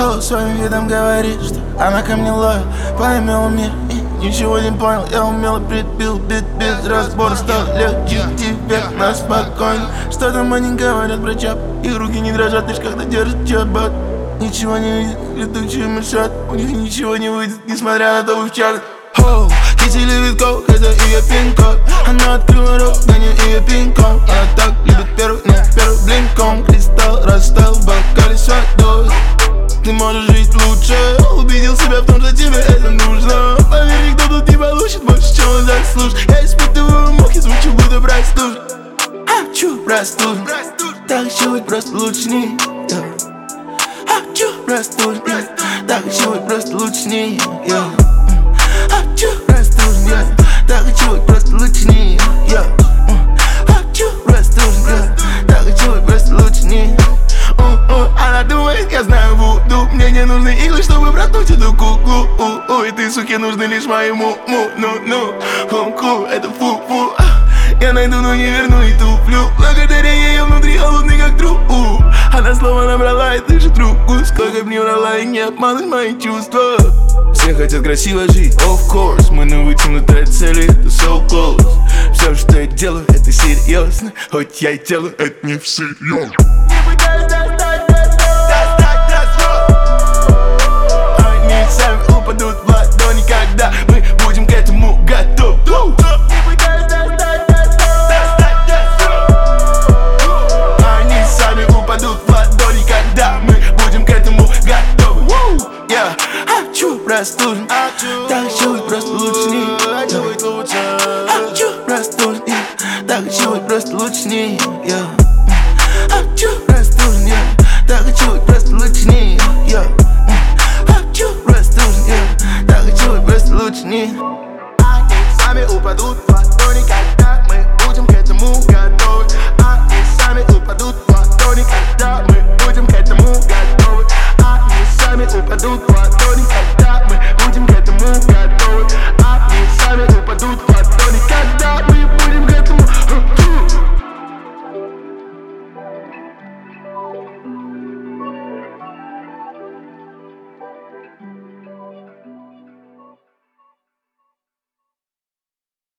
О, своим видом говорит, что она ко мне лоя. Поймела мир и ничего не понял. Я умело прибил бит без разбора. Стал легче тебе на спокойно. Что там они говорят про чап? Их руки не дрожат, лишь когда держат чабат. Ничего не видит, летучие мешат. У них ничего не выйдет, несмотря на то, в чарт. Хоу, Кити любит кок, это ее пин-код. Она открыла рот, гоню ее пинком. Она так любит первый, но первый блинком. Кристалл растаял в бокале с водой. Ты можешь жить лучше. Убедил себя в том, что тебе это нужно. Поверь, никто тут не получит больше, чем он заслужит. Я испытываю муки, звучу, будто простужен. Хочу простужен, так хочу быть просто лучше не. Хочу простужен, так хочу быть просто лучше не. Хочу простужен, так хочу быть просто лучше не. Хочу простужен, так хочу быть просто лучше не. Она думает, я знаю вуду. Мне не нужны иглы, чтобы проткнуть эту куклу. Этой суке нужны лишь моему фу-фу, это фу-фу. Я найду, но не верну и туплю. Благодаря ее внутри холодный, как труп. Она снова набрала и дышит руку. Сколько б не врала и не обмануть мои чувства. Все хотят красиво жить, of course. Мы на вытянутой цели, это so close. Все, что я делаю, это серьезно. Хоть я и делаю это не всерьез. Они сами упадут в ладони, когда мы будем к этому готовы. Они сами упадут в ладони, когда мы будем к этому готовы. Хочу простужен, так хочу быть просто лучше не. Хочу простужен, так хочу быть просто лучше не. Хочу простужен, так хочу быть просто лучше не. Хочу простужен, так хочу быть просто лучше не. Они сами упадут в ладони, когда мы будем к этому готовы. Они сами упадут в ладони, когда мы будем к этому готовы. Они сами упадут.